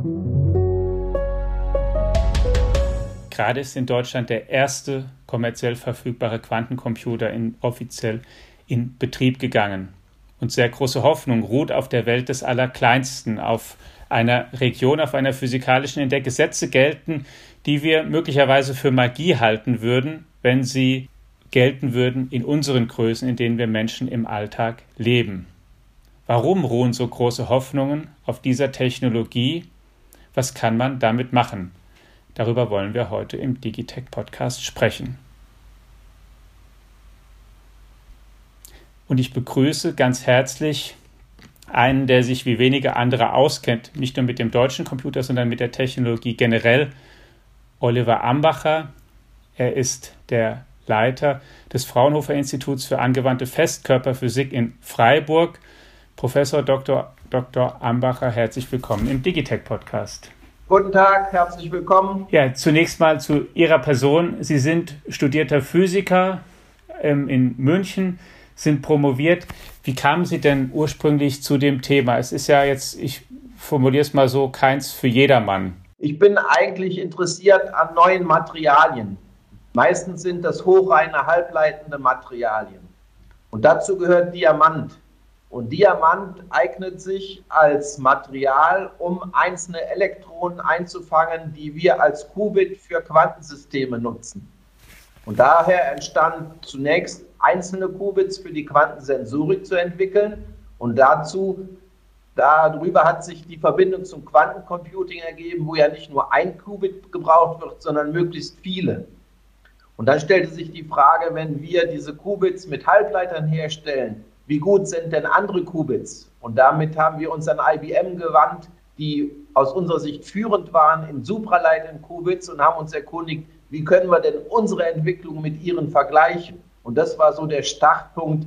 Gerade ist in Deutschland der erste kommerziell verfügbare Quantencomputer offiziell in Betrieb gegangen. Und sehr große Hoffnung ruht auf der Welt des Allerkleinsten, auf einer Region, auf einer physikalischen, in der Gesetze gelten, die wir möglicherweise für Magie halten würden, wenn sie gelten würden in unseren Größen, in denen wir Menschen im Alltag leben. Warum ruhen so große Hoffnungen auf dieser Technologie? Was kann man damit machen? Darüber wollen wir heute im Digitech-Podcast sprechen. Und ich begrüße ganz herzlich einen, der sich wie wenige andere auskennt, nicht nur mit dem deutschen Computer, sondern mit der Technologie generell, Oliver Ambacher. Er ist der Leiter des Fraunhofer-Instituts für angewandte Festkörperphysik in Freiburg. Professor Dr. Ambacher, herzlich willkommen im Digitech-Podcast. Guten Tag, herzlich willkommen. Ja, zunächst mal zu Ihrer Person. Sie sind studierter Physiker in München, sind promoviert. Wie kamen Sie denn ursprünglich zu dem Thema? Es ist ja jetzt, ich formuliere es mal so, keins für jedermann. Ich bin eigentlich interessiert an neuen Materialien. Meistens sind das hochreine, halbleitende Materialien. Und dazu gehört Diamant. Und Diamant eignet sich als Material, um einzelne Elektronen einzufangen, die wir als Qubit für Quantensysteme nutzen. Und daher entstand zunächst einzelne Qubits für die Quantensensorik zu entwickeln. Und darüber hat sich die Verbindung zum Quantencomputing ergeben, wo ja nicht nur ein Qubit gebraucht wird, sondern möglichst viele. Und dann stellte sich die Frage, wenn wir diese Qubits mit Halbleitern herstellen, wie gut sind denn andere Qubits? Und damit haben wir uns an IBM gewandt, die aus unserer Sicht führend waren in supraleitenden Qubits und haben uns erkundigt, wie können wir denn unsere Entwicklung mit ihren vergleichen? Und das war so der Startpunkt,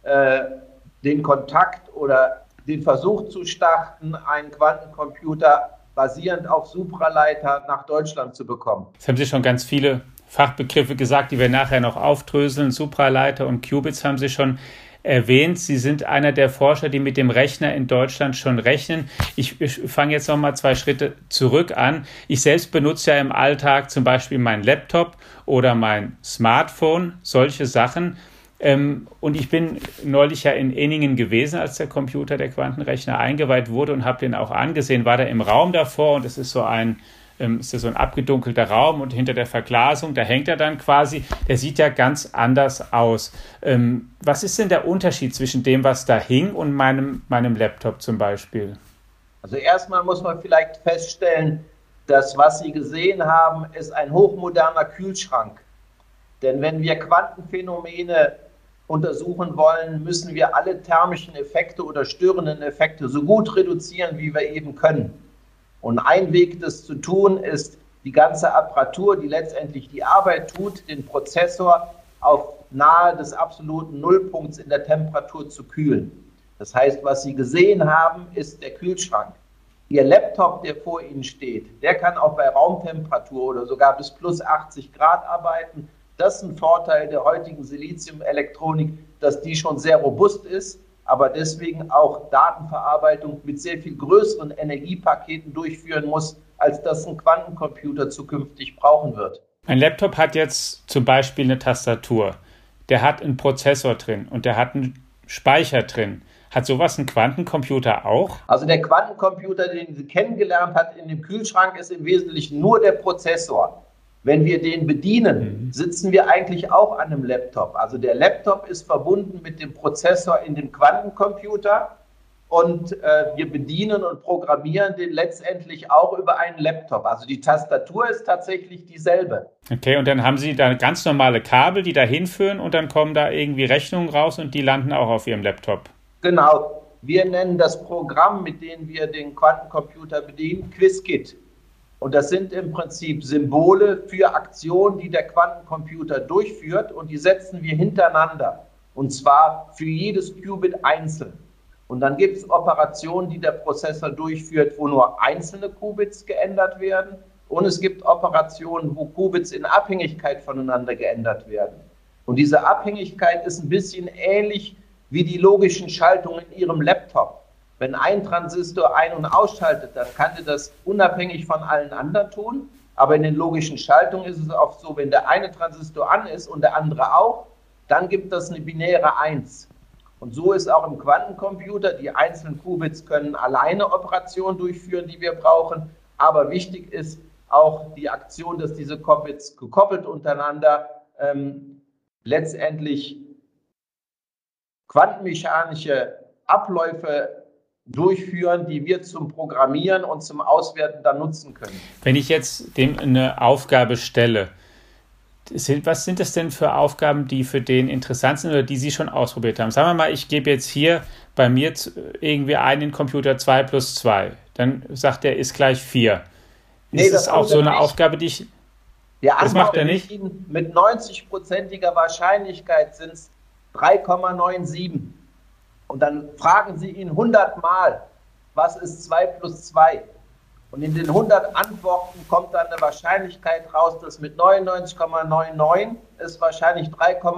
den Kontakt oder den Versuch zu starten, einen Quantencomputer basierend auf Supraleiter nach Deutschland zu bekommen. Jetzt haben Sie schon ganz viele Fachbegriffe gesagt, die wir nachher noch aufdröseln. Supraleiter und Qubits haben Sie schon erwähnt. Sie sind einer der Forscher, die mit dem Rechner in Deutschland schon rechnen. Ich fange jetzt noch mal 2 Schritte zurück an. Ich selbst benutze ja im Alltag zum Beispiel meinen Laptop oder mein Smartphone, solche Sachen. Und ich bin neulich ja in Ehningen gewesen, als der Quantenrechner eingeweiht wurde und habe den auch angesehen, war da im Raum davor und es ist so ein abgedunkelter Raum und hinter der Verglasung, da hängt er dann quasi, der sieht ja ganz anders aus. Was ist denn der Unterschied zwischen dem, was da hing und meinem Laptop zum Beispiel? Also erstmal muss man vielleicht feststellen, dass was Sie gesehen haben, ist ein hochmoderner Kühlschrank. Denn wenn wir Quantenphänomene untersuchen wollen, müssen wir alle thermischen Effekte oder störenden Effekte so gut reduzieren, wie wir eben können. Und ein Weg, das zu tun, ist, die ganze Apparatur, die letztendlich die Arbeit tut, den Prozessor auf nahe des absoluten Nullpunkts in der Temperatur zu kühlen. Das heißt, was Sie gesehen haben, ist der Kühlschrank. Ihr Laptop, der vor Ihnen steht, der kann auch bei Raumtemperatur oder sogar bis plus 80 Grad arbeiten. Das ist ein Vorteil der heutigen Siliziumelektronik, dass die schon sehr robust ist, aber deswegen auch Datenverarbeitung mit sehr viel größeren Energiepaketen durchführen muss, als das ein Quantencomputer zukünftig brauchen wird. Ein Laptop hat jetzt zum Beispiel eine Tastatur, der hat einen Prozessor drin und der hat einen Speicher drin. Hat sowas ein Quantencomputer auch? Also der Quantencomputer, den Sie kennengelernt hat in dem Kühlschrank, ist im Wesentlichen nur der Prozessor. Wenn wir den bedienen, sitzen wir eigentlich auch an einem Laptop. Also der Laptop ist verbunden mit dem Prozessor in dem Quantencomputer und wir bedienen und programmieren den letztendlich auch über einen Laptop. Also die Tastatur ist tatsächlich dieselbe. Okay, und dann haben Sie da ganz normale Kabel, die da hinführen und dann kommen da irgendwie Rechnungen raus und die landen auch auf Ihrem Laptop. Genau. Wir nennen das Programm, mit dem wir den Quantencomputer bedienen, Qiskit. Und das sind im Prinzip Symbole für Aktionen, die der Quantencomputer durchführt und die setzen wir hintereinander. Und zwar für jedes Qubit einzeln. Und dann gibt es Operationen, die der Prozessor durchführt, wo nur einzelne Qubits geändert werden. Und es gibt Operationen, wo Qubits in Abhängigkeit voneinander geändert werden. Und diese Abhängigkeit ist ein bisschen ähnlich wie die logischen Schaltungen in Ihrem Laptop. Wenn ein Transistor ein- und ausschaltet, dann kann der das unabhängig von allen anderen tun. Aber in den logischen Schaltungen ist es oft so, wenn der eine Transistor an ist und der andere auch, dann gibt das eine binäre 1. Und so ist auch im Quantencomputer, die einzelnen Qubits können alleine Operationen durchführen, die wir brauchen. Aber wichtig ist auch die Aktion, dass diese Qubits gekoppelt untereinander letztendlich quantenmechanische Abläufe durchführen, die wir zum Programmieren und zum Auswerten dann nutzen können. Wenn ich jetzt dem eine Aufgabe stelle, was sind das denn für Aufgaben, die für den interessant sind oder die Sie schon ausprobiert haben? Sagen wir mal, ich gebe jetzt hier bei mir irgendwie einen Computer 2 plus 2. Dann sagt er, ist gleich 4. Ist das auch so eine Aufgabe, die ich... Das macht er nicht. Mit 90%iger Wahrscheinlichkeit sind es 3,97. Und dann fragen Sie ihn 100 Mal, was ist 2 plus 2? Und in den 100 Antworten kommt dann eine Wahrscheinlichkeit raus, dass mit 99,99 es wahrscheinlich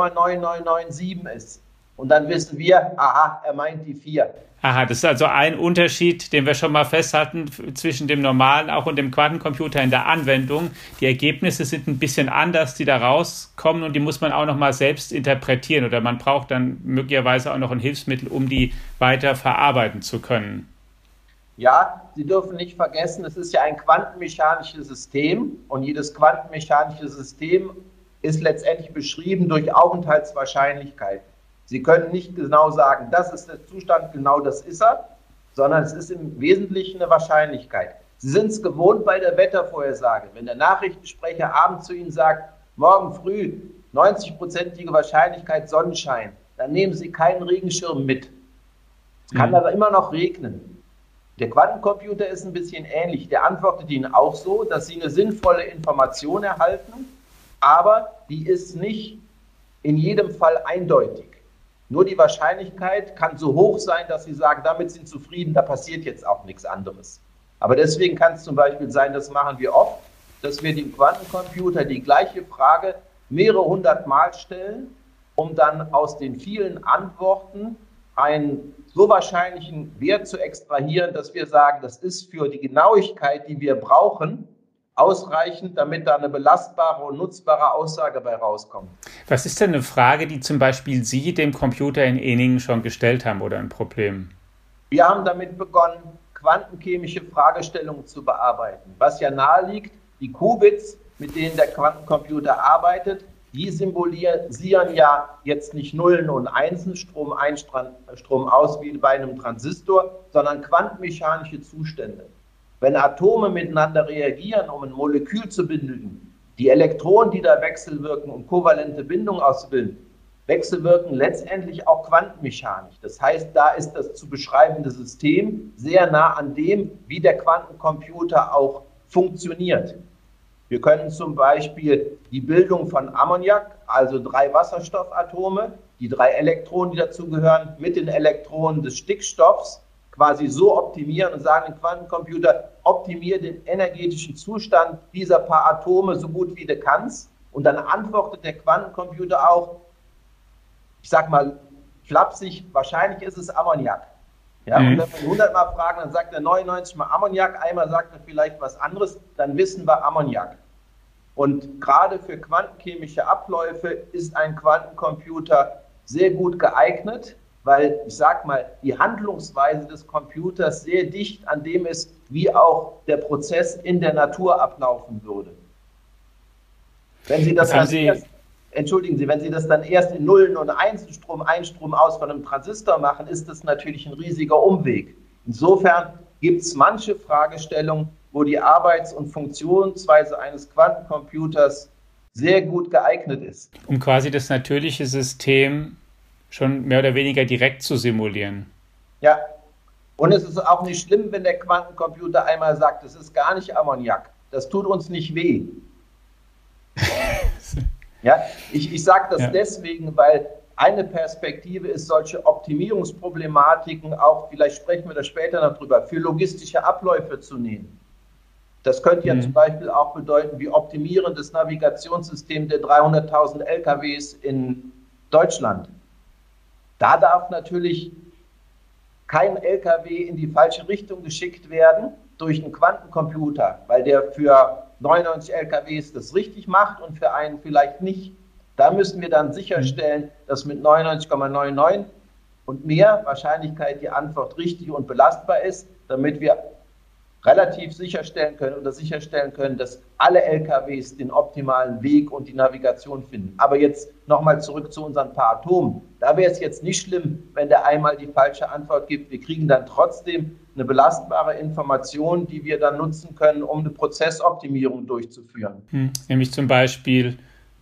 3,9997 ist. Und dann wissen wir, aha, er meint die 4. Aha, das ist also ein Unterschied, den wir schon mal festhalten zwischen dem normalen auch und dem Quantencomputer in der Anwendung. Die Ergebnisse sind ein bisschen anders, die da rauskommen und die muss man auch noch mal selbst interpretieren oder man braucht dann möglicherweise auch noch ein Hilfsmittel, um die weiter verarbeiten zu können. Ja, Sie dürfen nicht vergessen, es ist ja ein quantenmechanisches System und jedes quantenmechanische System ist letztendlich beschrieben durch Aufenthaltswahrscheinlichkeiten. Sie können nicht genau sagen, das ist der Zustand, genau das ist er, sondern es ist im Wesentlichen eine Wahrscheinlichkeit. Sie sind es gewohnt bei der Wettervorhersage. Wenn der Nachrichtensprecher abends zu Ihnen sagt, morgen früh 90%ige Wahrscheinlichkeit Sonnenschein, dann nehmen Sie keinen Regenschirm mit. Es kann aber immer noch regnen. Der Quantencomputer ist ein bisschen ähnlich. Der antwortet Ihnen auch so, dass Sie eine sinnvolle Information erhalten, aber die ist nicht in jedem Fall eindeutig. Nur die Wahrscheinlichkeit kann so hoch sein, dass Sie sagen, damit sind Sie zufrieden, da passiert jetzt auch nichts anderes. Aber deswegen kann es zum Beispiel sein, das machen wir oft, dass wir dem Quantencomputer die gleiche Frage mehrere hundert Mal stellen, um dann aus den vielen Antworten einen so wahrscheinlichen Wert zu extrahieren, dass wir sagen, das ist für die Genauigkeit, die wir brauchen, ausreichend, damit da eine belastbare und nutzbare Aussage bei rauskommt. Was ist denn eine Frage, die zum Beispiel Sie dem Computer in Ehningen schon gestellt haben oder ein Problem? Wir haben damit begonnen, quantenchemische Fragestellungen zu bearbeiten. Was ja nahe liegt, die Qubits, mit denen der Quantencomputer arbeitet, die symbolisieren ja jetzt nicht Nullen und Einsen, Strom ein, Strom aus wie bei einem Transistor, sondern quantenmechanische Zustände. Wenn Atome miteinander reagieren, um ein Molekül zu bilden, die Elektronen, die da wechselwirken, um kovalente Bindungen auszubilden, wechselwirken letztendlich auch quantenmechanisch. Das heißt, da ist das zu beschreibende System sehr nah an dem, wie der Quantencomputer auch funktioniert. Wir können zum Beispiel die Bildung von Ammoniak, also 3 Wasserstoffatome, die 3 Elektronen, die dazugehören, mit den Elektronen des Stickstoffs quasi so optimieren und sagen dem Quantencomputer, optimiere den energetischen Zustand dieser paar Atome so gut wie du kannst. Und dann antwortet der Quantencomputer auch, ich sag mal flapsig, wahrscheinlich ist es Ammoniak. Ja, und wenn wir 100 Mal fragen, dann sagt er 99 Mal Ammoniak, einmal sagt er vielleicht was anderes, dann wissen wir Ammoniak. Und gerade für quantenchemische Abläufe ist ein Quantencomputer sehr gut geeignet, weil, ich sag mal, die Handlungsweise des Computers sehr dicht an dem ist, wie auch der Prozess in der Natur ablaufen würde. Wenn Sie das entschuldigen Sie, wenn Sie das dann erst in Nullen und Einsen, Strom ein, Strom aus von einem Transistor machen, ist das natürlich ein riesiger Umweg. Insofern gibt es manche Fragestellungen, wo die Arbeits- und Funktionsweise eines Quantencomputers sehr gut geeignet ist. Um quasi das natürliche System schon mehr oder weniger direkt zu simulieren. Ja, und es ist auch nicht schlimm, wenn der Quantencomputer einmal sagt, es ist gar nicht Ammoniak. Das tut uns nicht weh. Ja, ich sage das deswegen, weil eine Perspektive ist, solche Optimierungsproblematiken auch, vielleicht sprechen wir da später noch drüber, für logistische Abläufe zu nehmen. Das könnte ja zum Beispiel auch bedeuten, wie optimieren das Navigationssystem der 300.000 LKWs in Deutschland. Da darf natürlich kein LKW in die falsche Richtung geschickt werden durch einen Quantencomputer, weil der für 99 LKWs das richtig macht und für einen vielleicht nicht. Da müssen wir dann sicherstellen, dass mit 99,99 und mehr Wahrscheinlichkeit die Antwort richtig und belastbar ist, damit wir relativ sicherstellen können, dass alle LKWs den optimalen Weg und die Navigation finden. Aber jetzt nochmal zurück zu unseren paar Atomen. Da wäre es jetzt nicht schlimm, wenn der einmal die falsche Antwort gibt. Wir kriegen dann trotzdem eine belastbare Information, die wir dann nutzen können, um eine Prozessoptimierung durchzuführen. Nämlich zum Beispiel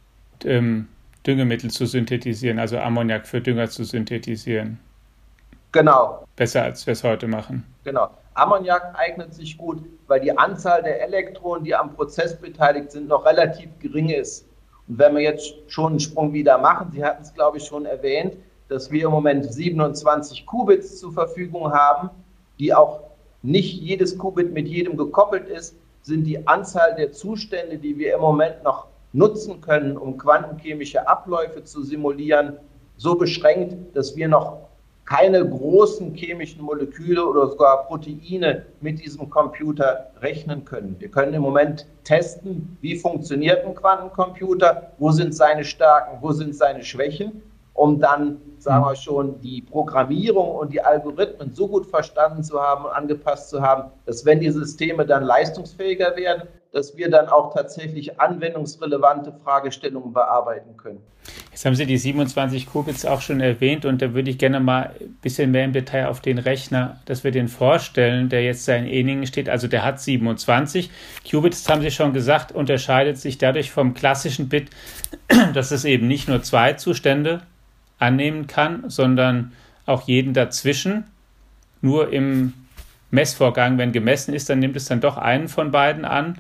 Düngemittel zu synthetisieren, also Ammoniak für Dünger zu synthetisieren. Genau. Besser, als wir es heute machen. Genau. Ammoniak eignet sich gut, weil die Anzahl der Elektronen, die am Prozess beteiligt sind, noch relativ gering ist. Und wenn wir jetzt schon einen Sprung wieder machen, Sie hatten es, glaube ich, schon erwähnt, dass wir im Moment 27 Qubits zur Verfügung haben, die auch nicht jedes Qubit mit jedem gekoppelt ist, sind die Anzahl der Zustände, die wir im Moment noch nutzen können, um quantenchemische Abläufe zu simulieren, so beschränkt, dass wir noch keine großen chemischen Moleküle oder sogar Proteine mit diesem Computer rechnen können. Wir können im Moment testen, wie funktioniert ein Quantencomputer, wo sind seine Stärken, wo sind seine Schwächen, um dann, sagen wir schon, die Programmierung und die Algorithmen so gut verstanden zu haben und angepasst zu haben, dass wenn die Systeme dann leistungsfähiger werden, dass wir dann auch tatsächlich anwendungsrelevante Fragestellungen bearbeiten können. Jetzt haben Sie die 27 Qubits auch schon erwähnt und da würde ich gerne mal ein bisschen mehr im Detail auf den Rechner, dass wir den vorstellen, der jetzt da in Eningen steht. Also der hat 27 Qubits, das haben Sie schon gesagt, unterscheidet sich dadurch vom klassischen Bit, dass es eben nicht nur 2 Zustände annehmen kann, sondern auch jeden dazwischen. Nur im Messvorgang, wenn gemessen ist, dann nimmt es dann doch einen von beiden an.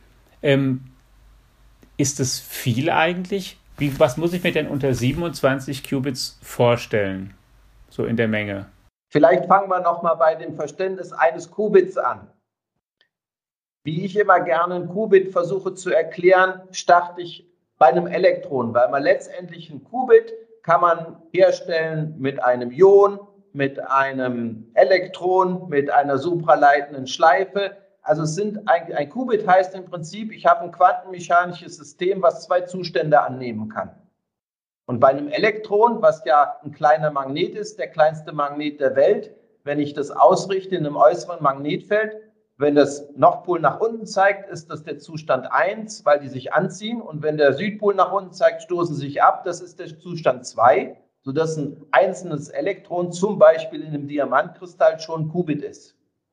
Ist es viel eigentlich? Was muss ich mir denn unter 27 Qubits vorstellen, so in der Menge? Vielleicht fangen wir nochmal bei dem Verständnis eines Qubits an. Wie ich immer gerne ein Qubit versuche zu erklären, starte ich bei einem Elektron, weil man letztendlich ein Qubit kann man herstellen mit einem Ion, mit einem Elektron, mit einer supraleitenden Schleife. Also ein Qubit heißt im Prinzip, ich habe ein quantenmechanisches System, was 2 Zustände annehmen kann. Und bei einem Elektron, was ja ein kleiner Magnet ist, der kleinste Magnet der Welt, wenn ich das ausrichte in einem äußeren Magnetfeld, wenn das Nordpol nach unten zeigt, ist das der Zustand 1, weil die sich anziehen. Und wenn der Südpol nach unten zeigt, stoßen sie sich ab. Das ist der Zustand 2, sodass ein einzelnes Elektron zum Beispiel in einem Diamantkristall schon ein Qubit ist.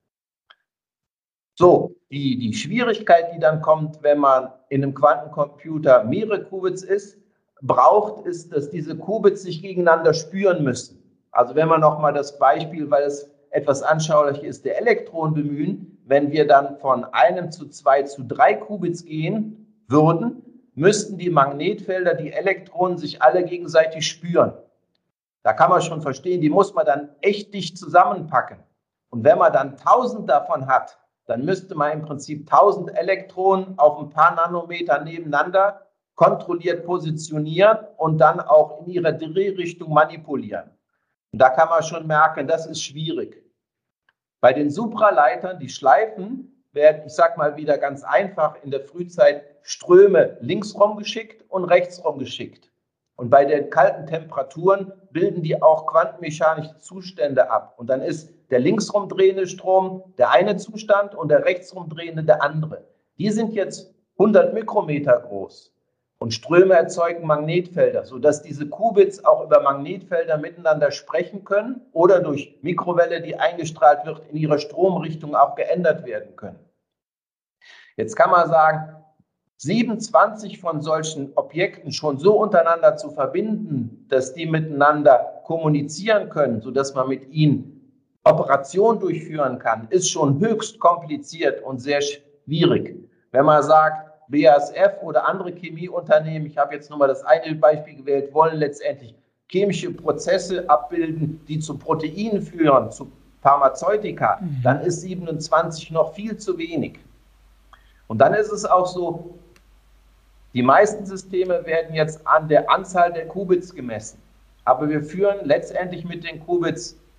So, die Schwierigkeit, die dann kommt, wenn man in einem Quantencomputer mehrere Qubits braucht, ist, dass diese Qubits sich gegeneinander spüren müssen. Also wenn wir nochmal das Beispiel, weil es etwas anschaulich ist, der Elektronen bemühen, wenn wir dann von 1 zu 2 zu 3 Qubits gehen würden, müssten die Magnetfelder, die Elektronen sich alle gegenseitig spüren. Da kann man schon verstehen, die muss man dann echt dicht zusammenpacken. Und wenn man dann 1000 davon hat, dann müsste man im Prinzip 1000 Elektronen auf ein paar Nanometer nebeneinander kontrolliert positionieren und dann auch in ihrer Drehrichtung manipulieren. Und da kann man schon merken, das ist schwierig. Bei den Supraleitern, die Schleifen, werden, ich sage mal wieder ganz einfach, in der Frühzeit Ströme linksrum geschickt und rechtsrum geschickt. Und bei den kalten Temperaturen bilden die auch quantenmechanische Zustände ab. Und dann ist der linksrumdrehende Strom der eine Zustand und der rechtsrumdrehende der andere. Die sind jetzt 100 Mikrometer groß. Und Ströme erzeugen Magnetfelder, sodass diese Qubits auch über Magnetfelder miteinander sprechen können oder durch Mikrowelle, die eingestrahlt wird, in ihrer Stromrichtung auch geändert werden können. Jetzt kann man sagen, 27 von solchen Objekten schon so untereinander zu verbinden, dass die miteinander kommunizieren können, sodass man mit ihnen Operationen durchführen kann, ist schon höchst kompliziert und sehr schwierig. Wenn man sagt, BASF oder andere Chemieunternehmen, ich habe jetzt nur mal das eine Beispiel gewählt, wollen letztendlich chemische Prozesse abbilden, die zu Proteinen führen, zu Pharmazeutika, dann ist 27 noch viel zu wenig. Und dann ist es auch so, die meisten Systeme werden jetzt an der Anzahl der Qubits gemessen. Aber wir führen letztendlich mit den Qubits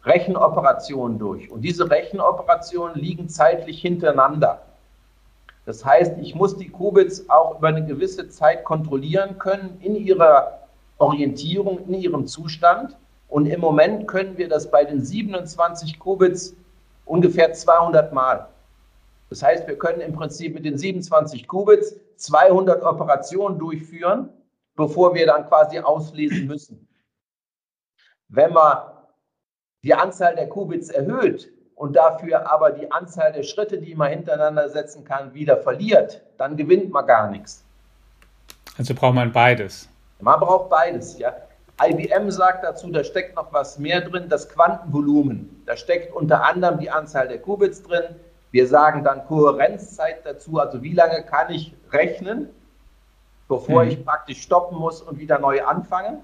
Rechenoperationen durch. Und diese Rechenoperationen liegen zeitlich hintereinander. Das heißt, ich muss die Qubits auch über eine gewisse Zeit kontrollieren können in ihrer Orientierung, in ihrem Zustand. Und im Moment können wir das bei den 27 Qubits ungefähr 200 Mal. Das heißt, wir können im Prinzip mit den 27 Qubits 200 Operationen durchführen, bevor wir dann quasi auslesen müssen. Wenn man die Anzahl der Qubits erhöht und dafür aber die Anzahl der Schritte, die man hintereinander setzen kann, wieder verliert, dann gewinnt man gar nichts. Also braucht man beides. Man braucht beides, ja. IBM sagt dazu, da steckt noch was mehr drin, das Quantenvolumen. Da steckt unter anderem die Anzahl der Qubits drin. Wir sagen dann Kohärenzzeit dazu, also wie lange kann ich rechnen, bevor ich praktisch stoppen muss und wieder neu anfange.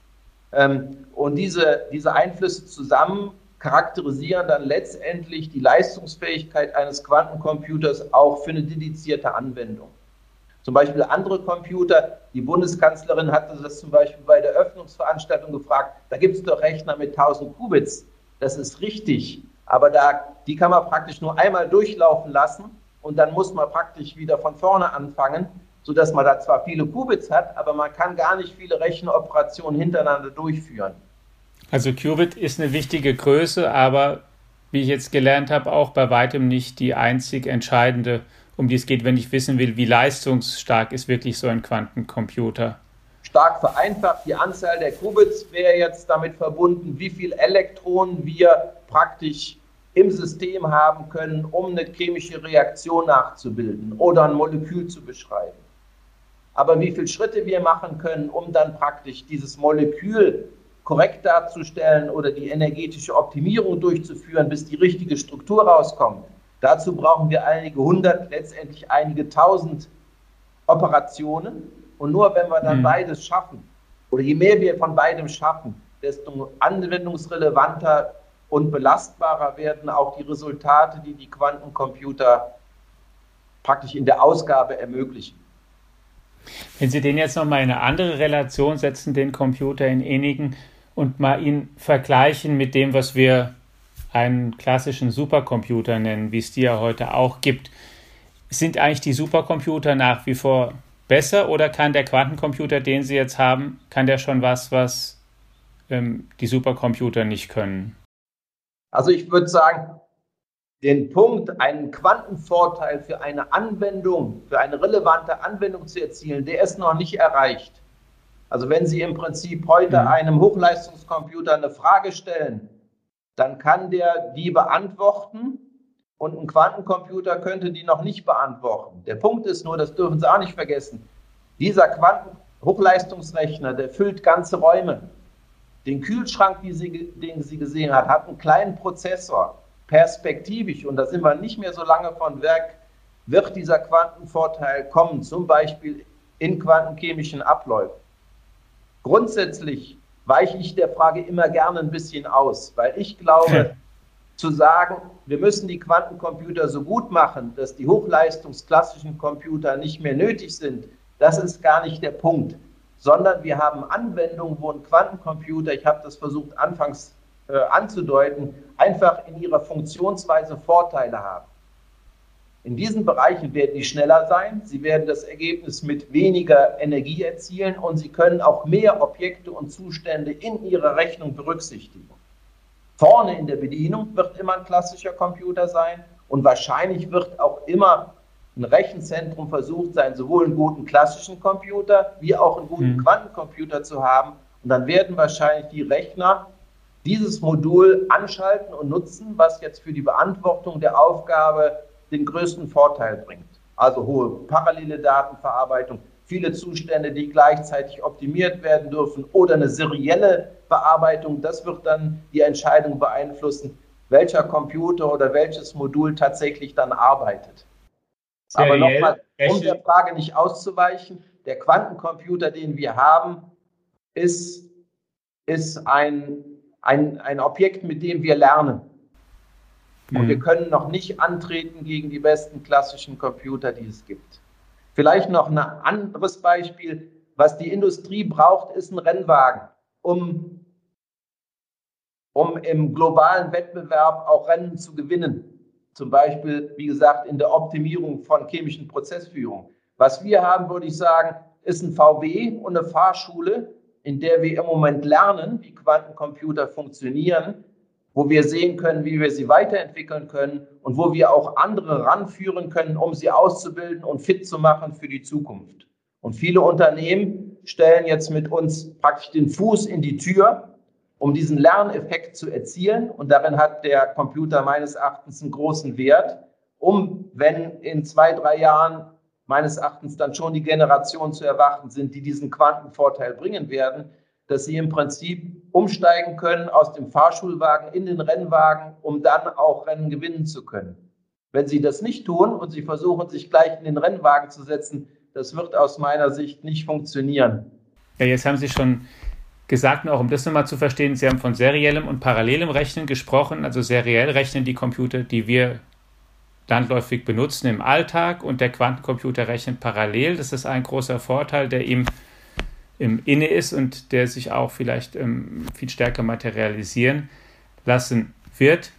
Und diese Einflüsse zusammen charakterisieren dann letztendlich die Leistungsfähigkeit eines Quantencomputers auch für eine dedizierte Anwendung. Zum Beispiel andere Computer, die Bundeskanzlerin hatte das zum Beispiel bei der Eröffnungsveranstaltung gefragt, da gibt es doch Rechner mit 1000 Qubits. Das ist richtig, aber die kann man praktisch nur einmal durchlaufen lassen und dann muss man praktisch wieder von vorne anfangen, sodass man da zwar viele Qubits hat, aber man kann gar nicht viele Rechenoperationen hintereinander durchführen. Also Qubit ist eine wichtige Größe, aber wie ich jetzt gelernt habe, auch bei weitem nicht die einzig entscheidende, um die es geht, wenn ich wissen will, wie leistungsstark ist wirklich so ein Quantencomputer. Stark vereinfacht, die Anzahl der Qubits wäre jetzt damit verbunden, wie viele Elektronen wir praktisch im System haben können, um eine chemische Reaktion nachzubilden oder ein Molekül zu beschreiben. Aber wie viele Schritte wir machen können, um dann praktisch dieses Molekül korrekt darzustellen oder die energetische Optimierung durchzuführen, bis die richtige Struktur rauskommt. Dazu brauchen wir einige hundert, letztendlich einige tausend Operationen. Und nur wenn wir dann beides schaffen, oder je mehr wir von beidem schaffen, desto anwendungsrelevanter und belastbarer werden auch die Resultate, die die Quantencomputer praktisch in der Ausgabe ermöglichen. Wenn Sie den jetzt nochmal in eine andere Relation setzen, den Computer in Enigen, und mal ihn vergleichen mit dem, was wir einen klassischen Supercomputer nennen, wie es die ja heute auch gibt, sind eigentlich die Supercomputer nach wie vor besser oder kann der Quantencomputer, den Sie jetzt haben, kann der schon was die Supercomputer nicht können? Also ich würde sagen, den Punkt, einen Quantenvorteil für eine Anwendung, für eine relevante Anwendung zu erzielen, der ist noch nicht erreicht. Also wenn Sie im Prinzip heute einem Hochleistungscomputer eine Frage stellen, dann kann der die beantworten und ein Quantencomputer könnte die noch nicht beantworten. Der Punkt ist nur, das dürfen Sie auch nicht vergessen, dieser Hochleistungsrechner, der füllt ganze Räume. Den Kühlschrank, den Sie gesehen haben, hat einen kleinen Prozessor. Perspektivisch, und da sind wir nicht mehr so lange von Werk, wird dieser Quantenvorteil kommen, zum Beispiel in quantenchemischen Abläufen. Grundsätzlich weiche ich der Frage immer gerne ein bisschen aus, weil ich glaube, zu sagen, wir müssen die Quantencomputer so gut machen, dass die hochleistungsklassischen Computer nicht mehr nötig sind, das ist gar nicht der Punkt, sondern wir haben Anwendungen, wo ein Quantencomputer, ich habe das versucht anfangs anzudeuten, einfach in ihrer Funktionsweise Vorteile haben. In diesen Bereichen werden die schneller sein, sie werden das Ergebnis mit weniger Energie erzielen und sie können auch mehr Objekte und Zustände in ihrer Rechnung berücksichtigen. Vorne in der Bedienung wird immer ein klassischer Computer sein und wahrscheinlich wird auch immer ein Rechenzentrum versucht sein, sowohl einen guten klassischen Computer wie auch einen guten Quantencomputer zu haben. Und dann werden wahrscheinlich die Rechner dieses Modul anschalten und nutzen, was jetzt für die Beantwortung der Aufgabe den größten Vorteil bringt. Also hohe parallele Datenverarbeitung, viele Zustände, die gleichzeitig optimiert werden dürfen oder eine serielle Bearbeitung. Das wird dann die Entscheidung beeinflussen, welcher Computer oder welches Modul tatsächlich dann arbeitet. Aber nochmal, um der Frage nicht auszuweichen, der Quantencomputer, den wir haben, ist ein Objekt, mit dem wir lernen. Und wir können noch nicht antreten gegen die besten klassischen Computer, die es gibt. Vielleicht noch ein anderes Beispiel, was die Industrie braucht, ist ein Rennwagen, um um im globalen Wettbewerb auch Rennen zu gewinnen. Zum Beispiel, wie gesagt, in der Optimierung von chemischen Prozessführung. Was wir haben, würde ich sagen, ist ein VW und eine Fahrschule, in der wir im Moment lernen, wie Quantencomputer funktionieren, wo wir sehen können, wie wir sie weiterentwickeln können und wo wir auch andere ranführen können, um sie auszubilden und fit zu machen für die Zukunft. Und viele Unternehmen stellen jetzt mit uns praktisch den Fuß in die Tür, um diesen Lerneffekt zu erzielen. Und darin hat der Computer meines Erachtens einen großen Wert, um, wenn in 2, 3 Jahren meines Erachtens dann schon die Generationen zu erwarten sind, die diesen Quantenvorteil bringen werden, dass sie im Prinzip umsteigen können aus dem Fahrschulwagen in den Rennwagen, um dann auch Rennen gewinnen zu können. Wenn sie das nicht tun und sie versuchen, sich gleich in den Rennwagen zu setzen, das wird aus meiner Sicht nicht funktionieren. Ja, jetzt haben Sie schon gesagt, auch um das nochmal zu verstehen, Sie haben von seriellem und parallelem Rechnen gesprochen. Also seriell rechnen die Computer, die wir landläufig benutzen im Alltag, und der Quantencomputer rechnet parallel. Das ist ein großer Vorteil, der ihm inne ist und der sich auch vielleicht viel stärker materialisieren lassen wird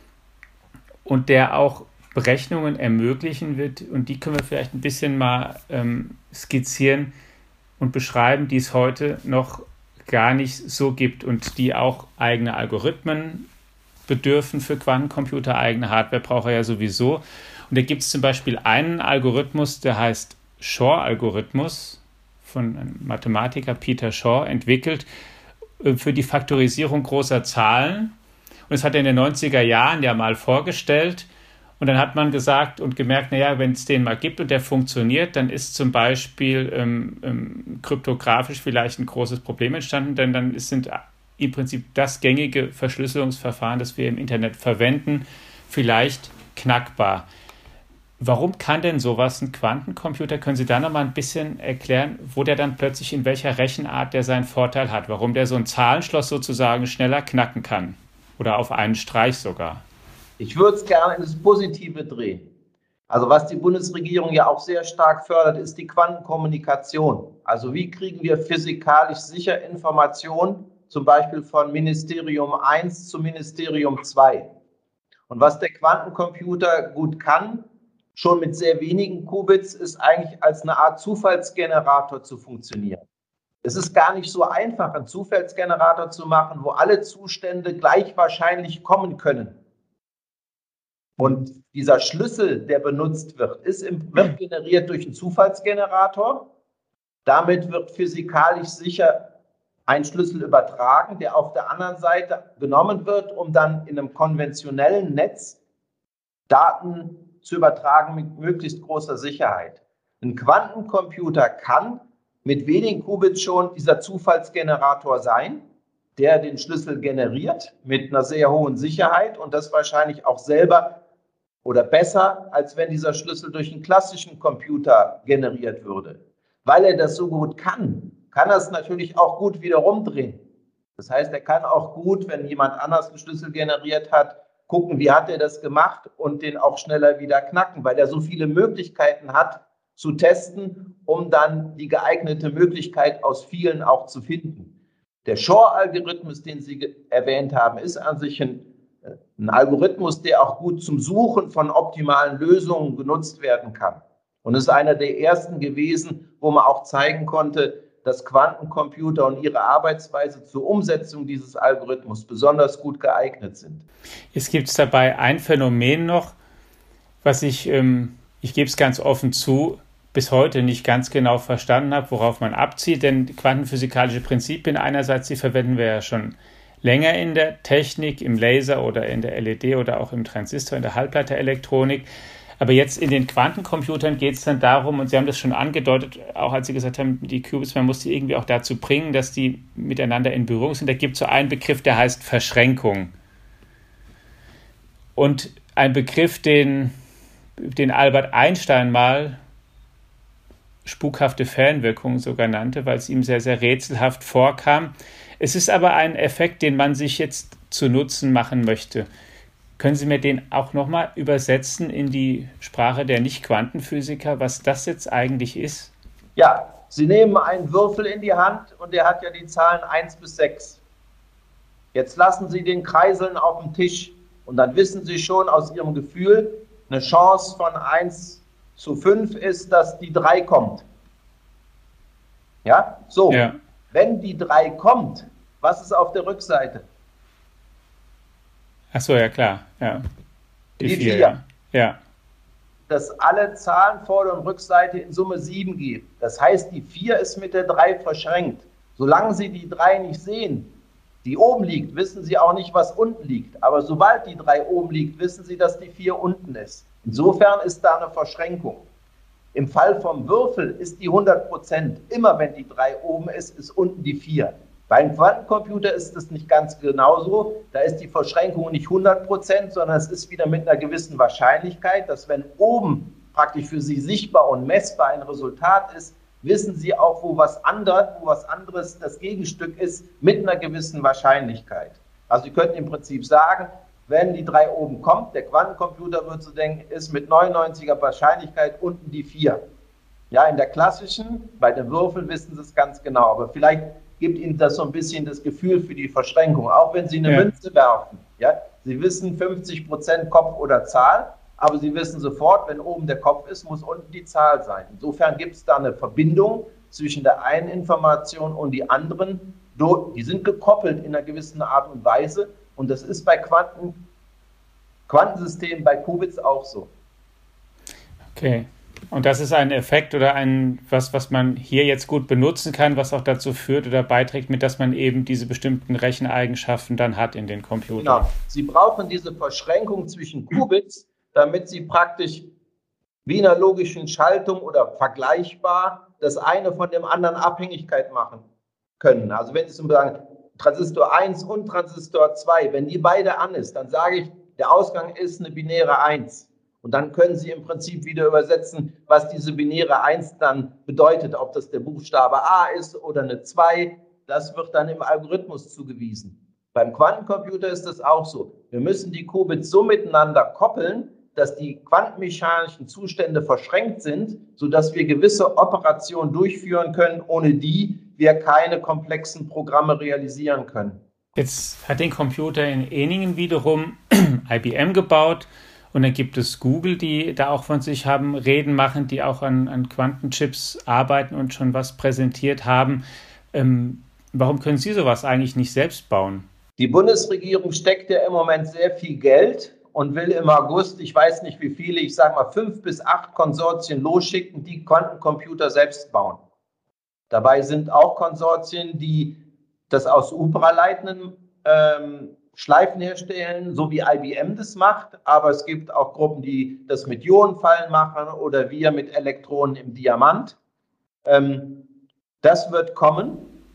und der auch Berechnungen ermöglichen wird, und die können wir vielleicht ein bisschen mal skizzieren und beschreiben, die es heute noch gar nicht so gibt und die auch eigene Algorithmen bedürfen für Quantencomputer, eigene Hardware braucht er ja sowieso. Und da gibt es zum Beispiel einen Algorithmus, der heißt Shor-Algorithmus, von einem Mathematiker Peter Shor entwickelt, für die Faktorisierung großer Zahlen. Und das hat er in den 90er Jahren ja mal vorgestellt. Und dann hat man gesagt und gemerkt, naja, wenn es den mal gibt und der funktioniert, dann ist zum Beispiel kryptografisch vielleicht ein großes Problem entstanden, denn dann sind im Prinzip das gängige Verschlüsselungsverfahren, das wir im Internet verwenden, vielleicht knackbar. Warum kann denn sowas ein Quantencomputer? Können Sie da noch mal ein bisschen erklären, wo der dann plötzlich in welcher Rechenart der seinen Vorteil hat? Warum der so ein Zahlenschloss sozusagen schneller knacken kann? Oder auf einen Streich sogar? Ich würde es gerne in das Positive drehen. Also was die Bundesregierung ja auch sehr stark fördert, ist die Quantenkommunikation. Also wie kriegen wir physikalisch sicher Informationen, zum Beispiel von Ministerium 1 zu Ministerium 2. Und was der Quantencomputer gut kann, schon mit sehr wenigen Qubits, ist eigentlich als eine Art Zufallsgenerator zu funktionieren. Es ist gar nicht so einfach, einen Zufallsgenerator zu machen, wo alle Zustände gleich wahrscheinlich kommen können. Und dieser Schlüssel, der benutzt wird, wird generiert durch einen Zufallsgenerator. Damit wird physikalisch sicher ein Schlüssel übertragen, der auf der anderen Seite genommen wird, um dann in einem konventionellen Netz Daten zu übertragen mit möglichst großer Sicherheit. Ein Quantencomputer kann mit wenigen Qubits schon dieser Zufallsgenerator sein, der den Schlüssel generiert mit einer sehr hohen Sicherheit und das wahrscheinlich auch selber oder besser, als wenn dieser Schlüssel durch einen klassischen Computer generiert würde. Weil er das so gut kann er es natürlich auch gut wieder rumdrehen. Das heißt, er kann auch gut, wenn jemand anders einen Schlüssel generiert hat, gucken, wie hat er das gemacht und den auch schneller wieder knacken, weil er so viele Möglichkeiten hat zu testen, um dann die geeignete Möglichkeit aus vielen auch zu finden. Der Shor-Algorithmus, den Sie erwähnt haben, ist an sich ein Algorithmus, der auch gut zum Suchen von optimalen Lösungen genutzt werden kann. Und es ist einer der ersten gewesen, wo man auch zeigen konnte, dass Quantencomputer und ihre Arbeitsweise zur Umsetzung dieses Algorithmus besonders gut geeignet sind. Es gibt dabei ein Phänomen noch, was ich gebe es ganz offen zu, bis heute nicht ganz genau verstanden habe, worauf man abzielt. Denn quantenphysikalische Prinzipien einerseits, die verwenden wir ja schon länger in der Technik, im Laser oder in der LED oder auch im Transistor, in der Halbleiterelektronik. Aber jetzt in den Quantencomputern geht es dann darum, und Sie haben das schon angedeutet, auch als Sie gesagt haben, die Qubits, man muss die irgendwie auch dazu bringen, dass die miteinander in Berührung sind. Da gibt es so einen Begriff, der heißt Verschränkung. Und ein Begriff, den Albert Einstein mal spukhafte Fernwirkung sogar nannte, weil es ihm sehr, sehr rätselhaft vorkam. Es ist aber ein Effekt, den man sich jetzt zu Nutzen machen möchte. Können Sie mir den auch nochmal übersetzen in die Sprache der Nicht-Quantenphysiker, was das jetzt eigentlich ist? Ja, Sie nehmen einen Würfel in die Hand und der hat ja die Zahlen 1 bis 6. Jetzt lassen Sie den Kreiseln auf dem Tisch und dann wissen Sie schon aus Ihrem Gefühl, eine Chance von 1:5 ist, dass die 3 kommt. Ja, so. Ja. Wenn die 3 kommt, was ist auf der Rückseite? Ach so, ja klar. Ja. Die 4, 4. ja. Ja. Dass alle Zahlen Vorder- und Rückseite in Summe 7 geben. Das heißt, die 4 ist mit der 3 verschränkt. Solange Sie die 3 nicht sehen, die oben liegt, wissen Sie auch nicht, was unten liegt. Aber sobald die 3 oben liegt, wissen Sie, dass die 4 unten ist. Insofern ist da eine Verschränkung. Im Fall vom Würfel ist die 100%. Immer wenn die 3 oben ist, ist unten die 4. Beim Quantencomputer ist es nicht ganz genauso. Da ist die Verschränkung nicht 100%, sondern es ist wieder mit einer gewissen Wahrscheinlichkeit, dass wenn oben praktisch für Sie sichtbar und messbar ein Resultat ist, wissen Sie auch, wo was anderes das Gegenstück ist, mit einer gewissen Wahrscheinlichkeit. Also Sie könnten im Prinzip sagen, wenn die 3 oben kommt, der Quantencomputer wird so denken, ist mit 99er Wahrscheinlichkeit unten die 4. Ja, in der klassischen, bei den Würfeln wissen Sie es ganz genau, aber vielleicht gibt Ihnen das so ein bisschen das Gefühl für die Verschränkung, auch wenn Sie eine Münze werfen. Ja, Sie wissen 50% Kopf oder Zahl, aber Sie wissen sofort, wenn oben der Kopf ist, muss unten die Zahl sein. Insofern gibt es da eine Verbindung zwischen der einen Information und die anderen. Die sind gekoppelt in einer gewissen Art und Weise. Und das ist bei Quantensystemen, bei Qubits auch so. Okay. Und das ist ein Effekt oder was man hier jetzt gut benutzen kann, was auch dazu führt oder beiträgt, mit dass man eben diese bestimmten Recheneigenschaften dann hat in den Computern. Genau. Sie brauchen diese Verschränkung zwischen Qubits, damit Sie praktisch wie in einer logischen Schaltung oder vergleichbar das eine von dem anderen Abhängigkeit machen können. Also wenn Sie zum Beispiel sagen, Transistor 1 und Transistor 2, wenn die beide an ist, dann sage ich, der Ausgang ist eine binäre 1. Und dann können Sie im Prinzip wieder übersetzen, was diese binäre 1 dann bedeutet, ob das der Buchstabe A ist oder eine 2. Das wird dann im Algorithmus zugewiesen. Beim Quantencomputer ist das auch so. Wir müssen die Qubits so miteinander koppeln, dass die quantenmechanischen Zustände verschränkt sind, sodass wir gewisse Operationen durchführen können, ohne die wir keine komplexen Programme realisieren können. Jetzt hat den Computer in Ehningen wiederum IBM gebaut und dann gibt es Google, die da auch von sich haben Reden machen, die auch an Quantenchips arbeiten und schon was präsentiert haben. Warum können Sie sowas eigentlich nicht selbst bauen? Die Bundesregierung steckt ja im Moment sehr viel Geld und will im August, ich weiß nicht wie viele, ich sage mal 5 bis 8 Konsortien losschicken, die Quantencomputer selbst bauen. Dabei sind auch Konsortien, die das aus supraleitenden Schleifen herstellen, so wie IBM das macht. Aber es gibt auch Gruppen, die das mit Ionenfallen machen oder wir mit Elektronen im Diamant. Das wird kommen.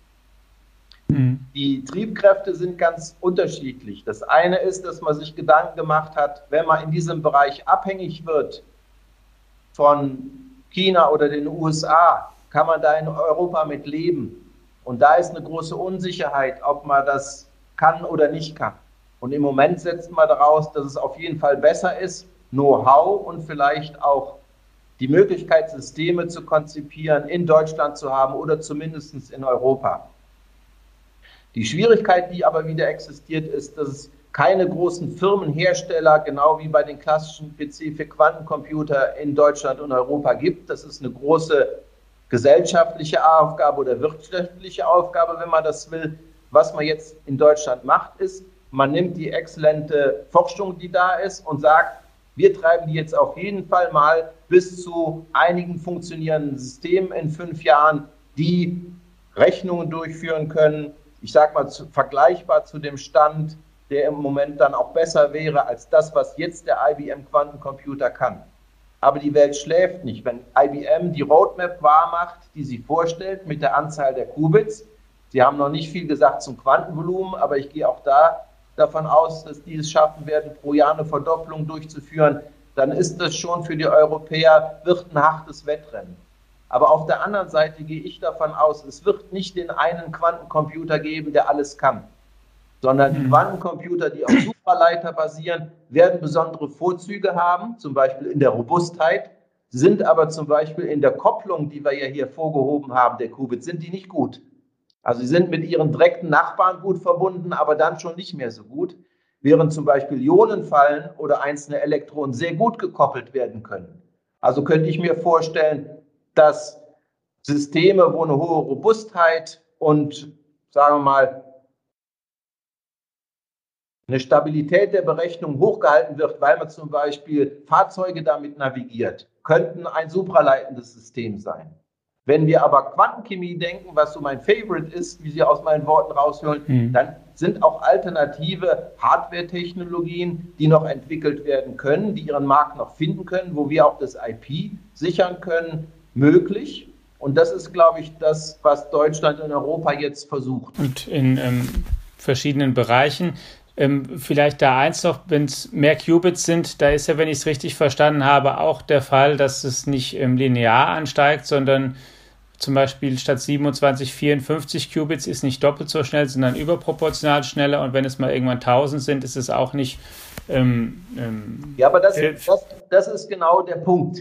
Die Triebkräfte sind ganz unterschiedlich. Das eine ist, dass man sich Gedanken gemacht hat, wenn man in diesem Bereich abhängig wird von China oder den USA, kann man da in Europa mit leben. Und da ist eine große Unsicherheit, ob man das kann oder nicht kann. Und im Moment setzt man daraus, dass es auf jeden Fall besser ist, Know-how und vielleicht auch die Möglichkeit, Systeme zu konzipieren, in Deutschland zu haben oder zumindest in Europa. Die Schwierigkeit, die aber wieder existiert, ist, dass es keine großen Firmenhersteller, genau wie bei den klassischen PC für Quantencomputer in Deutschland und Europa gibt. Das ist eine große gesellschaftliche Aufgabe oder wirtschaftliche Aufgabe, wenn man das will. Was man jetzt in Deutschland macht, ist, man nimmt die exzellente Forschung, die da ist, und sagt, wir treiben die jetzt auf jeden Fall mal bis zu einigen funktionierenden Systemen in 5 Jahren, die Rechnungen durchführen können, ich sage mal, vergleichbar zu dem Stand, der im Moment dann auch besser wäre als das, was jetzt der IBM-Quantencomputer kann. Aber die Welt schläft nicht. Wenn IBM die Roadmap wahrmacht, die sie vorstellt mit der Anzahl der Qubits, sie haben noch nicht viel gesagt zum Quantenvolumen, aber ich gehe auch davon aus, dass die es schaffen werden, pro Jahr eine Verdopplung durchzuführen, dann ist das schon für die Europäer, wird ein hartes Wettrennen. Aber auf der anderen Seite gehe ich davon aus, es wird nicht den einen Quantencomputer geben, der alles kann, sondern die Quantencomputer, die auf Supraleiter basieren, werden besondere Vorzüge haben, zum Beispiel in der Robustheit, sind aber zum Beispiel in der Kopplung, die wir ja hier vorgehoben haben, der Qubits, sind die nicht gut. Also sie sind mit ihren direkten Nachbarn gut verbunden, aber dann schon nicht mehr so gut, während zum Beispiel Ionenfallen oder einzelne Elektronen sehr gut gekoppelt werden können. Also könnte ich mir vorstellen, dass Systeme, wo eine hohe Robustheit und, sagen wir mal, eine Stabilität der Berechnung hochgehalten wird, weil man zum Beispiel Fahrzeuge damit navigiert, könnten ein supraleitendes System sein. Wenn wir aber Quantenchemie denken, was so mein Favorite ist, wie Sie aus meinen Worten raushören, dann sind auch alternative Hardware-Technologien, die noch entwickelt werden können, die ihren Markt noch finden können, wo wir auch das IP sichern können, möglich. Und das ist, glaube ich, das, was Deutschland und Europa jetzt versucht. Und in verschiedenen Bereichen. Vielleicht da eins noch, wenn es mehr Qubits sind, da ist ja, wenn ich es richtig verstanden habe, auch der Fall, dass es nicht linear ansteigt, sondern zum Beispiel statt 27, 54 Qubits ist nicht doppelt so schnell, sondern überproportional schneller. Und wenn es mal irgendwann 1000 sind, ist es auch nicht... ja, aber das ist genau der Punkt.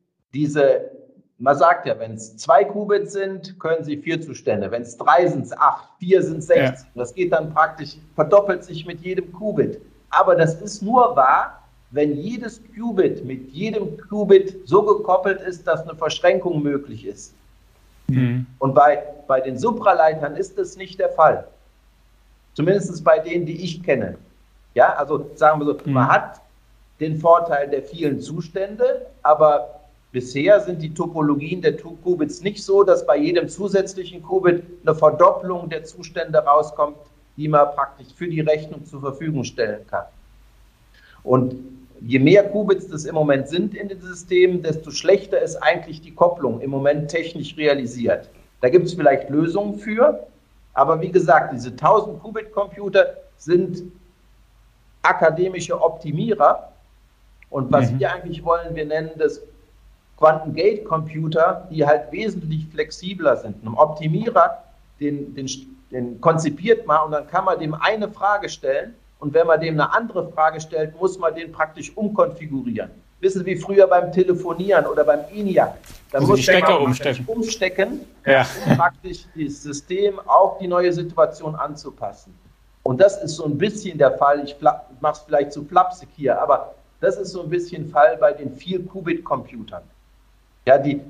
Man sagt ja, wenn es 2 Qubits sind, können Sie 4 Zustände. Wenn es 3 sind es 8, 4 sind es 16. Ja. Das geht dann praktisch, verdoppelt sich mit jedem Qubit. Aber das ist nur wahr, wenn jedes Qubit mit jedem Qubit so gekoppelt ist, dass eine Verschränkung möglich ist. Mhm. Und bei den Supraleitern ist das nicht der Fall. Zumindest bei denen, die ich kenne. Ja, also sagen wir so, man hat den Vorteil der vielen Zustände, aber bisher sind die Topologien der Qubits nicht so, dass bei jedem zusätzlichen Qubit eine Verdopplung der Zustände rauskommt, die man praktisch für die Rechnung zur Verfügung stellen kann. Und je mehr Qubits das im Moment sind in den Systemen, desto schlechter ist eigentlich die Kopplung im Moment technisch realisiert. Da gibt es vielleicht Lösungen für, aber wie gesagt, diese 1000-Qubit-Computer sind akademische Optimierer. Und was wir eigentlich wollen, wir nennen das Quantum-Gate-Computer, die halt wesentlich flexibler sind. Ein Optimierer, den konzipiert man und dann kann man dem eine Frage stellen und wenn man dem eine andere Frage stellt, muss man den praktisch umkonfigurieren. Wissen Sie, wie früher beim Telefonieren oder beim ENIAC. Da also muss die Stecker umstecken, ja. Um praktisch das System auf die neue Situation anzupassen. Und das ist so ein bisschen der Fall, ich mache es vielleicht zu flapsig hier, aber das ist so ein bisschen Fall bei den 4-Qubit-Computern. Ja, die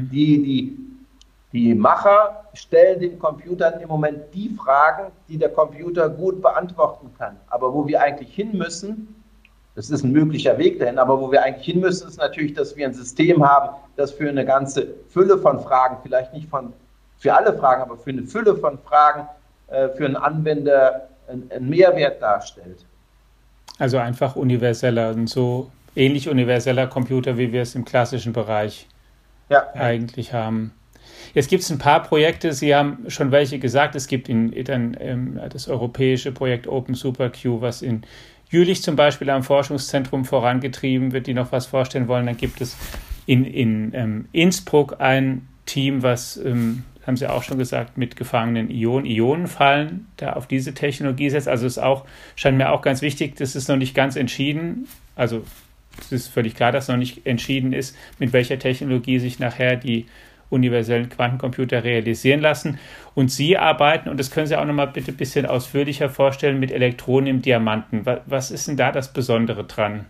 Macher stellen den Computern im Moment die Fragen, die der Computer gut beantworten kann. Aber wo wir eigentlich hin müssen, das ist ein möglicher Weg dahin, aber wo wir eigentlich hin müssen, ist natürlich, dass wir ein System haben, das für eine ganze Fülle von Fragen, vielleicht nicht für alle Fragen, aber für eine Fülle von Fragen für einen Anwender einen Mehrwert darstellt. Also einfach universeller, ein so ähnlich universeller Computer, wie wir es im klassischen Bereich eigentlich haben. Jetzt gibt es ein paar Projekte, Sie haben schon welche gesagt, es gibt das europäische Projekt Open SuperQ, was in Jülich zum Beispiel am Forschungszentrum vorangetrieben wird, die noch was vorstellen wollen. Dann gibt es in Innsbruck ein Team, was, haben Sie auch schon gesagt, mit gefangenen Ionenfallen da auf diese Technologie setzt. Also scheint mir auch ganz wichtig, das ist noch nicht ganz entschieden, also es ist völlig klar, dass noch nicht entschieden ist, mit welcher Technologie sich nachher die universellen Quantencomputer realisieren lassen. Und Sie arbeiten, und das können Sie auch noch mal bitte ein bisschen ausführlicher vorstellen, mit Elektronen im Diamanten. Was ist denn da das Besondere dran?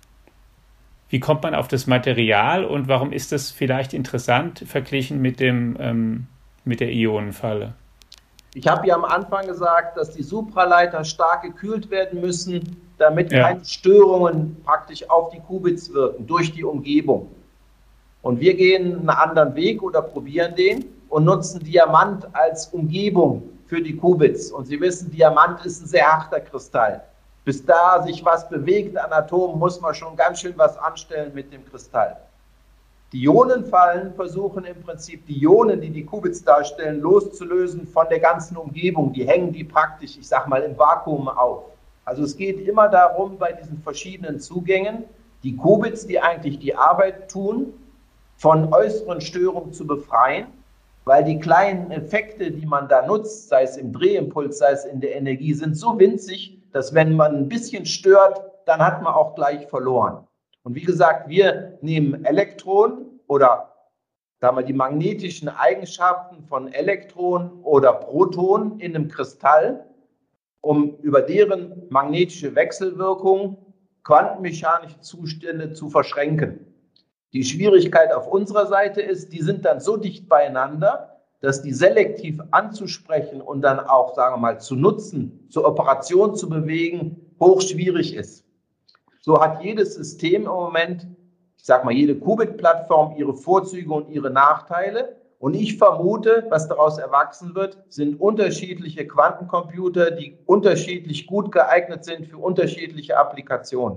Wie kommt man auf das Material und warum ist das vielleicht interessant verglichen mit der Ionenfalle? Ich habe ja am Anfang gesagt, dass die Supraleiter stark gekühlt werden müssen, damit keine Störungen praktisch auf die Qubits wirken, durch die Umgebung. Und wir gehen einen anderen Weg oder probieren den und nutzen Diamant als Umgebung für die Qubits. Und Sie wissen, Diamant ist ein sehr harter Kristall. Bis da sich was bewegt an Atomen, muss man schon ganz schön was anstellen mit dem Kristall. Die Ionenfallen versuchen im Prinzip die Ionen, die die Qubits darstellen, loszulösen von der ganzen Umgebung. Die hängen die praktisch, ich sag mal, im Vakuum auf. Also es geht immer darum, bei diesen verschiedenen Zugängen, die Qubits, die eigentlich die Arbeit tun, von äußeren Störungen zu befreien, weil die kleinen Effekte, die man da nutzt, sei es im Drehimpuls, sei es in der Energie, sind so winzig, dass wenn man ein bisschen stört, dann hat man auch gleich verloren. Und wie gesagt, wir nehmen Elektronen oder sagen wir, die magnetischen Eigenschaften von Elektronen oder Protonen in einem Kristall, um über deren magnetische Wechselwirkung quantenmechanische Zustände zu verschränken. Die Schwierigkeit auf unserer Seite ist, die sind dann so dicht beieinander, dass die selektiv anzusprechen und dann auch, sagen wir mal, zu nutzen, zur Operation zu bewegen, hochschwierig ist. So hat jedes System im Moment, ich sage mal, jede Qubit-Plattform ihre Vorzüge und ihre Nachteile. Und ich vermute, was daraus erwachsen wird, sind unterschiedliche Quantencomputer, die unterschiedlich gut geeignet sind für unterschiedliche Applikationen.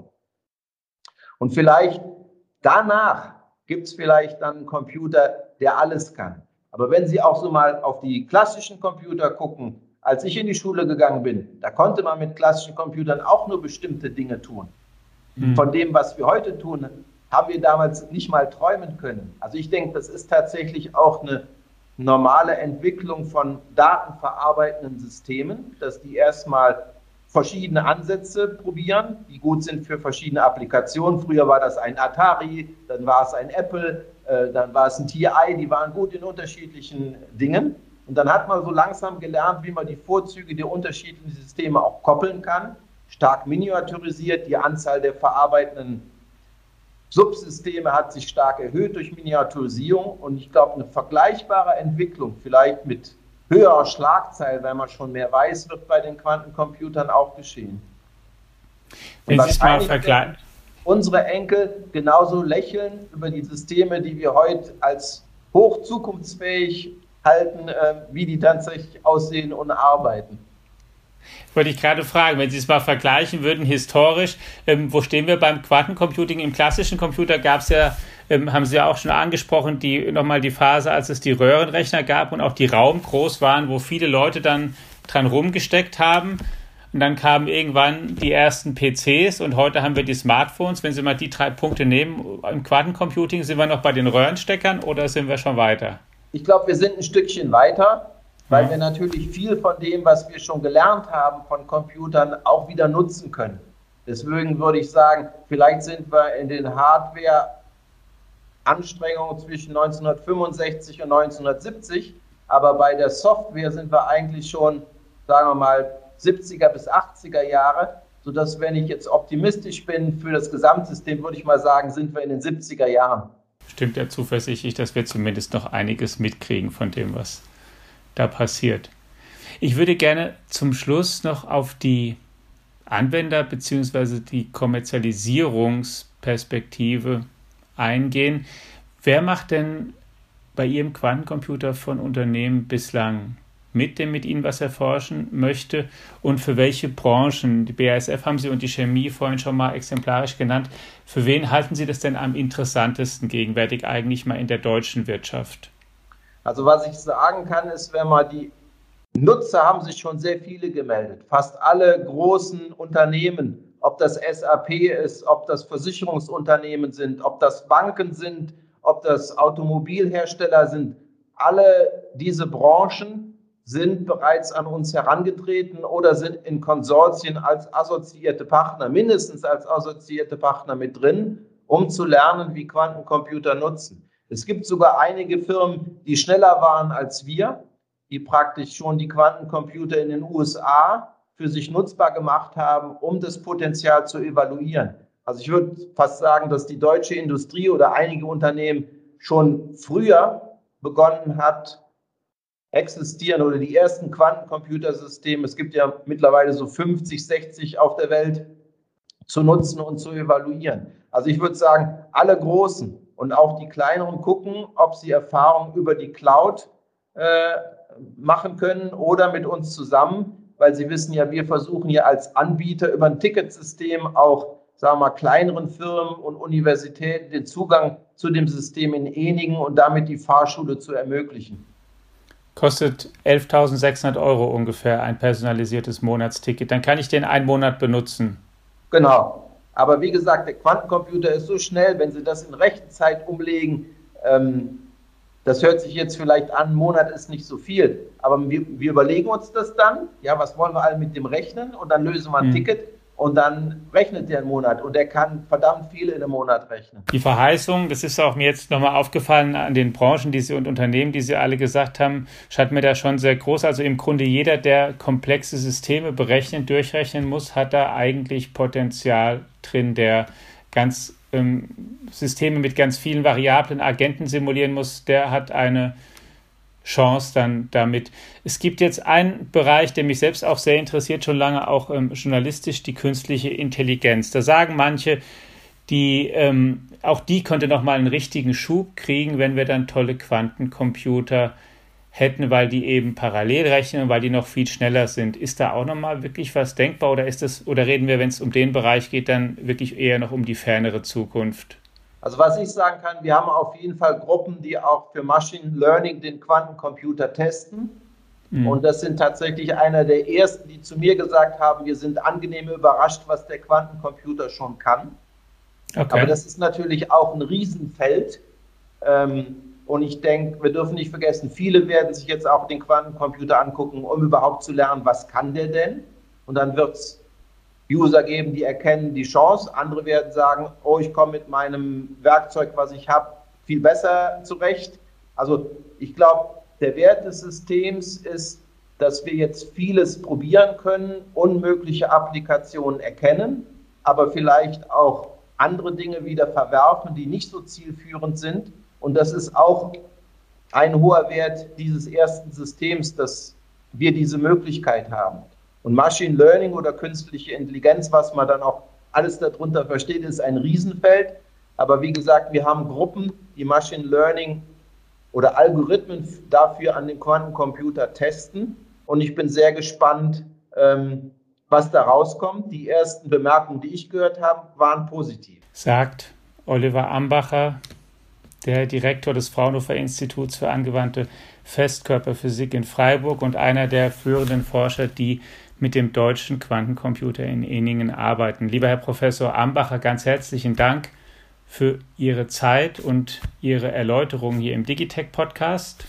Und vielleicht danach gibt es vielleicht dann einen Computer, der alles kann. Aber wenn Sie auch so mal auf die klassischen Computer gucken, als ich in die Schule gegangen bin, da konnte man mit klassischen Computern auch nur bestimmte Dinge tun. Von dem, was wir heute tun, haben wir damals nicht mal träumen können. Also ich denke, das ist tatsächlich auch eine normale Entwicklung von datenverarbeitenden Systemen, dass die erstmal verschiedene Ansätze probieren, die gut sind für verschiedene Applikationen. Früher war das ein Atari, dann war es ein Apple, dann war es ein TI, die waren gut in unterschiedlichen Dingen. Und dann hat man so langsam gelernt, wie man die Vorzüge der unterschiedlichen Systeme auch koppeln kann, stark miniaturisiert, die Anzahl der verarbeitenden Subsysteme hat sich stark erhöht durch Miniaturisierung und ich glaube, eine vergleichbare Entwicklung, vielleicht mit höherer Schlagzahl, weil man schon mehr weiß, wird bei den Quantencomputern auch geschehen. Wenn Sie es mal vergleichen. Unsere Enkel genauso lächeln über die Systeme, die wir heute als hoch zukunftsfähig halten, wie die tatsächlich aussehen und arbeiten. Wollte ich gerade fragen, wenn Sie es mal vergleichen würden, historisch, wo stehen wir beim Quantencomputing? Im klassischen Computer gab es ja, haben Sie ja auch schon angesprochen, nochmal die Phase, als es die Röhrenrechner gab und auch die raumgroß waren, wo viele Leute dann dran rumgesteckt haben. Und dann kamen irgendwann die ersten PCs und heute haben wir die Smartphones. Wenn Sie mal die 3 Punkte nehmen, im Quantencomputing, sind wir noch bei den Röhrensteckern oder sind wir schon weiter? Ich glaube, wir sind ein Stückchen weiter, weil wir natürlich viel von dem, was wir schon gelernt haben von Computern, auch wieder nutzen können. Deswegen würde ich sagen, vielleicht sind wir in den Hardware-Anstrengungen zwischen 1965 und 1970, aber bei der Software sind wir eigentlich schon, sagen wir mal, 70er bis 80er Jahre, sodass, wenn ich jetzt optimistisch bin für das Gesamtsystem, würde ich mal sagen, sind wir in den 70er Jahren. Stimmt ja zuversichtlich, dass wir zumindest noch einiges mitkriegen von dem, was da passiert. Ich würde gerne zum Schluss noch auf die Anwender- bzw. die Kommerzialisierungsperspektive eingehen. Wer macht denn bei Ihrem Quantencomputer von Unternehmen bislang mit, der mit Ihnen was erforschen möchte, und für welche Branchen? Die BASF haben Sie und die Chemie vorhin schon mal exemplarisch genannt. Für wen halten Sie das denn am interessantesten gegenwärtig eigentlich mal in der deutschen Wirtschaft? Also was ich sagen kann, ist, wenn man die Nutzer haben sich schon sehr viele gemeldet. Fast alle großen Unternehmen, ob das SAP ist, ob das Versicherungsunternehmen sind, ob das Banken sind, ob das Automobilhersteller sind, alle diese Branchen sind bereits an uns herangetreten oder sind in Konsortien als assoziierte Partner, mindestens als assoziierte Partner mit drin, um zu lernen, wie Quantencomputer nutzen. Es gibt sogar einige Firmen, die schneller waren als wir, die praktisch schon die Quantencomputer in den USA für sich nutzbar gemacht haben, um das Potenzial zu evaluieren. Also ich würde fast sagen, dass die deutsche Industrie oder einige Unternehmen schon früher begonnen hat, existieren oder die ersten Quantencomputersysteme, es gibt ja mittlerweile so 50, 60 auf der Welt, zu nutzen und zu evaluieren. Also ich würde sagen, alle Großen und auch die kleineren gucken, ob sie Erfahrungen über die Cloud machen können oder mit uns zusammen, weil sie wissen ja, wir versuchen ja als Anbieter über ein Ticketsystem auch, sagen wir mal, kleineren Firmen und Universitäten den Zugang zu dem System in Eningen und damit die Fahrschule zu ermöglichen. Kostet 11.600 € ungefähr ein personalisiertes Monatsticket. Dann kann ich den einen Monat benutzen. Genau. Aber wie gesagt, der Quantencomputer ist so schnell, wenn Sie das in Rechenzeit umlegen, das hört sich jetzt vielleicht an, ein Monat ist nicht so viel, aber wir überlegen uns das dann, ja, was wollen wir alle mit dem rechnen, und dann lösen wir ein Ticket und dann rechnet der einen Monat und der kann verdammt viel in einem Monat rechnen. Die Verheißung, das ist auch mir jetzt nochmal aufgefallen an den Branchen, die Sie und Unternehmen, die Sie alle gesagt haben, scheint mir da schon sehr groß. Also im Grunde jeder, der komplexe Systeme berechnen, durchrechnen muss, hat da eigentlich Potenzial drin, der ganz Systeme mit ganz vielen variablen Agenten simulieren muss, der hat eine Chance dann damit. Es gibt jetzt einen Bereich, der mich selbst auch sehr interessiert, schon lange auch journalistisch, die künstliche Intelligenz. Da sagen manche, auch die könnte nochmal einen richtigen Schub kriegen, wenn wir dann tolle Quantencomputer hätten, weil die eben parallel rechnen und weil die noch viel schneller sind. Ist da auch nochmal wirklich was denkbar oder reden wir, wenn es um den Bereich geht, dann wirklich eher noch um die fernere Zukunft? Also was ich sagen kann, wir haben auf jeden Fall Gruppen, die auch für Machine Learning den Quantencomputer testen. Und das sind tatsächlich einer der ersten, die zu mir gesagt haben, wir sind angenehm überrascht, was der Quantencomputer schon kann. Okay. Aber das ist natürlich auch ein Riesenfeld. Und ich denke, wir dürfen nicht vergessen, viele werden sich jetzt auch den Quantencomputer angucken, um überhaupt zu lernen, was kann der denn? Und dann wird es User geben, die erkennen die Chance. Andere werden sagen, oh, ich komme mit meinem Werkzeug, was ich habe, viel besser zurecht. Also ich glaube, der Wert des Systems ist, dass wir jetzt vieles probieren können, unmögliche Applikationen erkennen, aber vielleicht auch andere Dinge wieder verwerfen, die nicht so zielführend sind. Und das ist auch ein hoher Wert dieses ersten Systems, dass wir diese Möglichkeit haben. Und Machine Learning oder künstliche Intelligenz, was man dann auch alles darunter versteht, ist ein Riesenfeld. Aber wie gesagt, wir haben Gruppen, die Machine Learning oder Algorithmen dafür an den Quantencomputer testen. Und ich bin sehr gespannt, was da rauskommt. Die ersten Bemerkungen, die ich gehört habe, waren positiv. Sagt Oliver Ambacher, der Direktor des Fraunhofer Instituts für angewandte Festkörperphysik in Freiburg und einer der führenden Forscher, die mit dem deutschen Quantencomputer in Ehningen arbeiten. Lieber Herr Professor Ambacher, ganz herzlichen Dank für Ihre Zeit und Ihre Erläuterungen hier im Digitech-Podcast.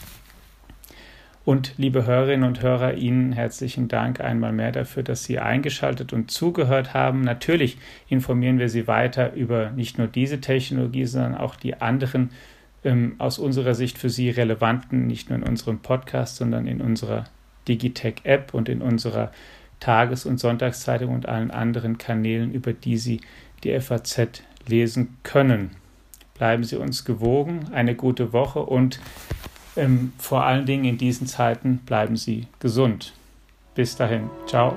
Und liebe Hörerinnen und Hörer, Ihnen herzlichen Dank einmal mehr dafür, dass Sie eingeschaltet und zugehört haben. Natürlich informieren wir Sie weiter über nicht nur diese Technologie, sondern auch die anderen aus unserer Sicht für Sie relevanten, nicht nur in unserem Podcast, sondern in unserer Digitech-App und in unserer Tages- und Sonntagszeitung und allen anderen Kanälen, über die Sie die FAZ lesen können. Bleiben Sie uns gewogen, eine gute Woche und vor allen Dingen in diesen Zeiten bleiben Sie gesund. Bis dahin. Ciao.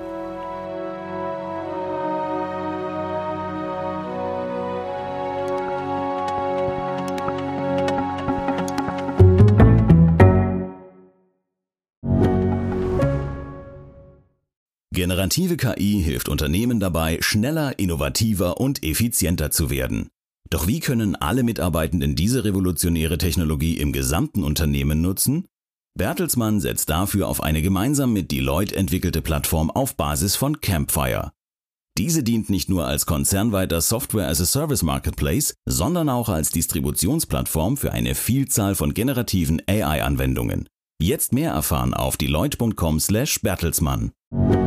Generative KI hilft Unternehmen dabei, schneller, innovativer und effizienter zu werden. Doch wie können alle Mitarbeitenden diese revolutionäre Technologie im gesamten Unternehmen nutzen? Bertelsmann setzt dafür auf eine gemeinsam mit Deloitte entwickelte Plattform auf Basis von Campfire. Diese dient nicht nur als konzernweiter Software-as-a-Service-Marketplace, sondern auch als Distributionsplattform für eine Vielzahl von generativen AI-Anwendungen. Jetzt mehr erfahren auf deloitte.com/Bertelsmann.